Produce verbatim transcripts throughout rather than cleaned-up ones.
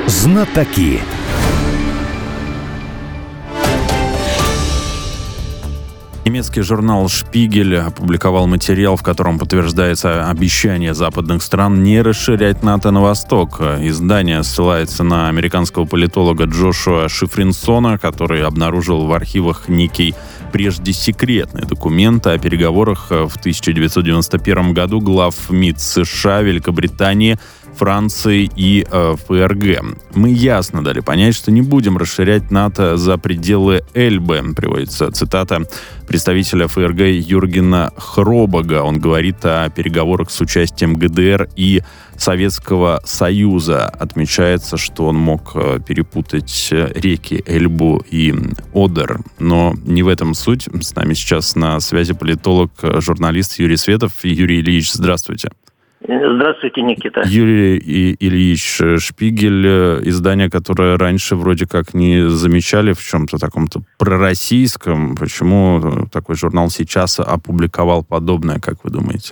Знатоки. Немецкий журнал «Шпигель» опубликовал материал, в котором подтверждается обещание западных стран не расширять НАТО на восток. Издание ссылается на американского политолога Джошуа Шифринсона, который обнаружил в архивах некий прежде секретный документ о переговорах в тысяча девятьсот девяносто первом году глав МИД США, Великобритании, Франции и э, ФРГ. «Мы ясно дали понять, что не будем расширять НАТО за пределы Эльбы», приводится цитата представителя ФРГ Юргена Хробага. Он говорит о переговорах с участием ГДР и Советского Союза. Отмечается, что он мог перепутать реки Эльбу и Одер. Но не в этом суть. С нами сейчас на связи политолог, журналист Юрий Светов. Юрий Ильич, здравствуйте. Здравствуйте, Никита. Юрий Ильич, «Шпигель», издание, которое раньше вроде как не замечали в чем-то таком-то пророссийском. Почему такой журнал сейчас опубликовал подобное, как вы думаете?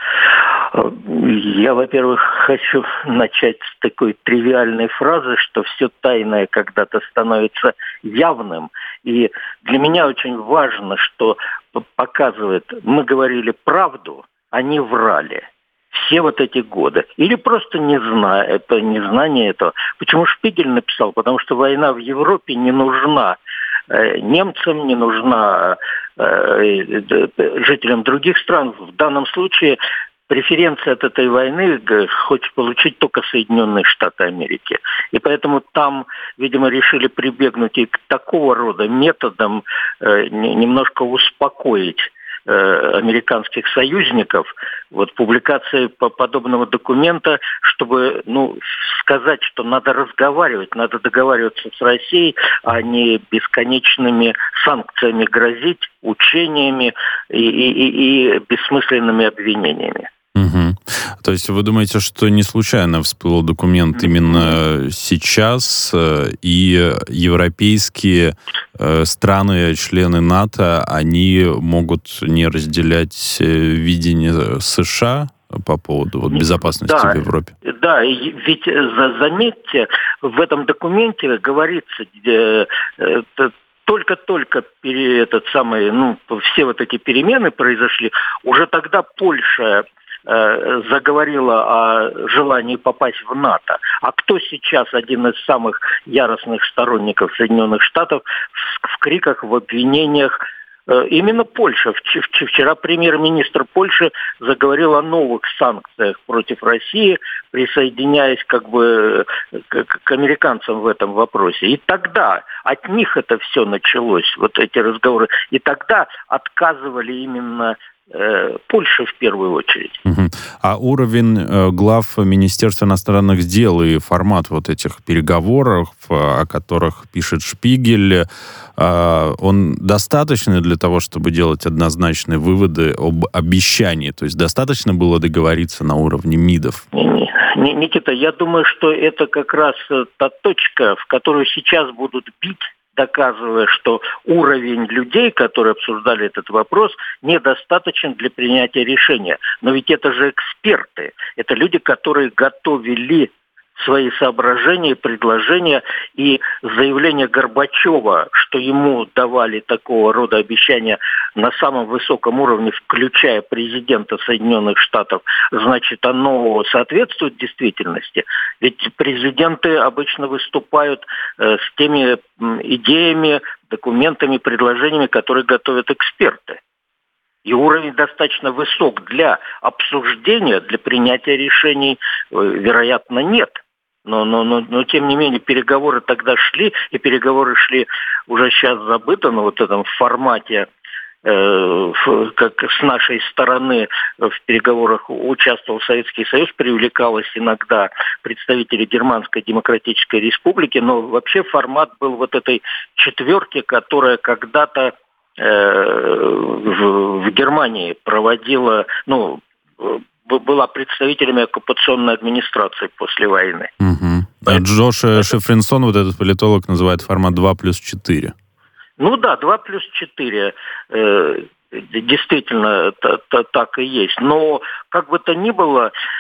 Я, во-первых, хочу начать с такой тривиальной фразы, что все тайное когда-то становится явным. И для меня очень важно, что показывает, мы говорили правду, а не врали. Все вот эти годы. Или просто не зная, это незнание этого. Почему Шпигель написал? Потому что война в Европе не нужна э, немцам, не нужна э, э, жителям других стран. В данном случае преференции от этой войны хочет получить только Соединенные Штаты Америки. И поэтому там, видимо, решили прибегнуть и к такого рода методам э, немножко успокоить американских союзников, вот публикация подобного документа, чтобы, ну, сказать, что надо разговаривать, надо договариваться с Россией, а не бесконечными санкциями грозить, учениями и, и, и, и бессмысленными обвинениями. Угу. То есть вы думаете, что не случайно всплыл документ именно сейчас, и европейские страны, члены НАТО, они могут не разделять видение США по поводу вот, безопасности да, в Европе? Да, ведь заметьте, в этом документе говорится, только-только этот самый, ну, все вот эти перемены произошли, уже тогда Польша заговорила о желании попасть в НАТО. А кто сейчас один из самых яростных сторонников Соединенных Штатов в, в криках, в обвинениях? Именно Польша. Вчера премьер-министр Польши заговорил о новых санкциях против России, присоединяясь как бы к, к американцам в этом вопросе. И тогда от них это все началось, вот эти разговоры. И тогда отказывали именно Польша в первую очередь. Uh-huh. А уровень э, глав Министерства иностранных дел и формат вот этих переговоров, о которых пишет Шпигель, э, он достаточный для того, чтобы делать однозначные выводы об обещании? То есть достаточно было договориться на уровне МИДов? Никита, я думаю, что это как раз та точка, в которую сейчас будут бить, доказывая, что уровень людей, которые обсуждали этот вопрос, недостаточен для принятия решения. Но ведь это же эксперты, это люди, которые готовили свои соображения, предложения, и заявление Горбачева, что ему давали такого рода обещания на самом высоком уровне, включая президента Соединенных Штатов, значит, оно соответствует действительности. Ведь президенты обычно выступают э, с теми э, идеями, документами, предложениями, которые готовят эксперты. И уровень достаточно высок для обсуждения, для принятия решений, э, вероятно, нет. Но, но, но, но, тем не менее, переговоры тогда шли, и переговоры шли уже сейчас забыто, но вот в этом формате, э, как с нашей стороны в переговорах участвовал Советский Союз, привлекалось иногда представители Германской Демократической Республики, но вообще формат был вот этой четверки, которая когда-то э, в, в Германии проводила, ну, была представителями оккупационной администрации после войны. Угу. Джош Шифринсон, вот этот политолог, называет формат два плюс четыре. Ну да, два плюс четыре. Э, действительно, т- т- так и есть. Но, как бы то ни было,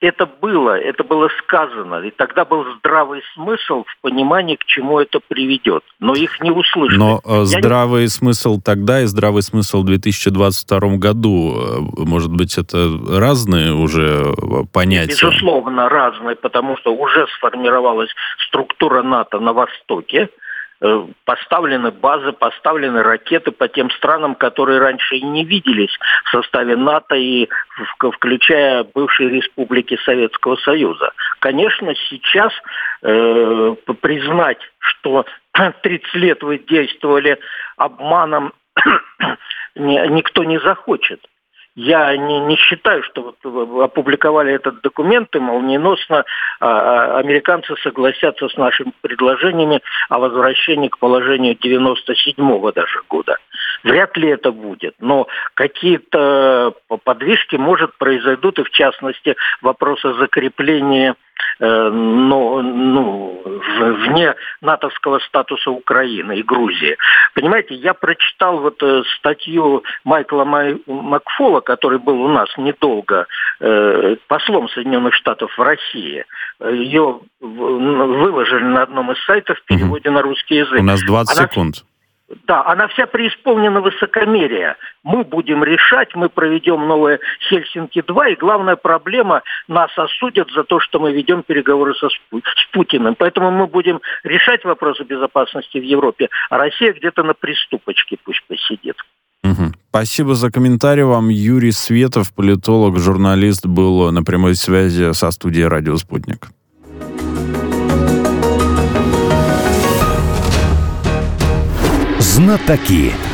это было, это было сказано, и тогда был здравый смысл в понимании, к чему это приведет. Но их не услышали. Но э, здравый не... смысл тогда и здравый смысл в две тысячи двадцать втором году, может быть, это разные уже понятия? Безусловно, разные, потому что уже сформировалась структура НАТО на Востоке, поставлены базы, поставлены ракеты по тем странам, которые раньше и не виделись в составе НАТО, и включая бывшие республики Советского Союза. Конечно, сейчас э, признать, что тридцать лет вы действовали обманом, никто не захочет. Я не, не считаю, что вот опубликовали этот документ, и молниеносно а, американцы согласятся с нашими предложениями о возвращении к положению девяносто седьмого даже года. Вряд ли это будет, но какие-то подвижки, может, произойдут, и в частности вопросы закрепления э, но, ну, вне натовского статуса Украины и Грузии. Понимаете, я прочитал вот э, статью Майкла Май... Макфола, который был у нас недолго э, послом Соединенных Штатов в России. Ее выложили на одном из сайтов в переводе угу. на русский язык. У нас двадцать Она... секунд. Да, она вся преисполнена высокомерия. Мы будем решать, мы проведем новое Хельсинки-два, и главная проблема, нас осудят за то, что мы ведем переговоры со, с Путиным. Поэтому мы будем решать вопросы безопасности в Европе, а Россия где-то на приступочке пусть посидит. Угу. Спасибо за комментарий вам. Юрий Светов, политолог, журналист, был на прямой связи со студией «Радио Спутник». Знатоки.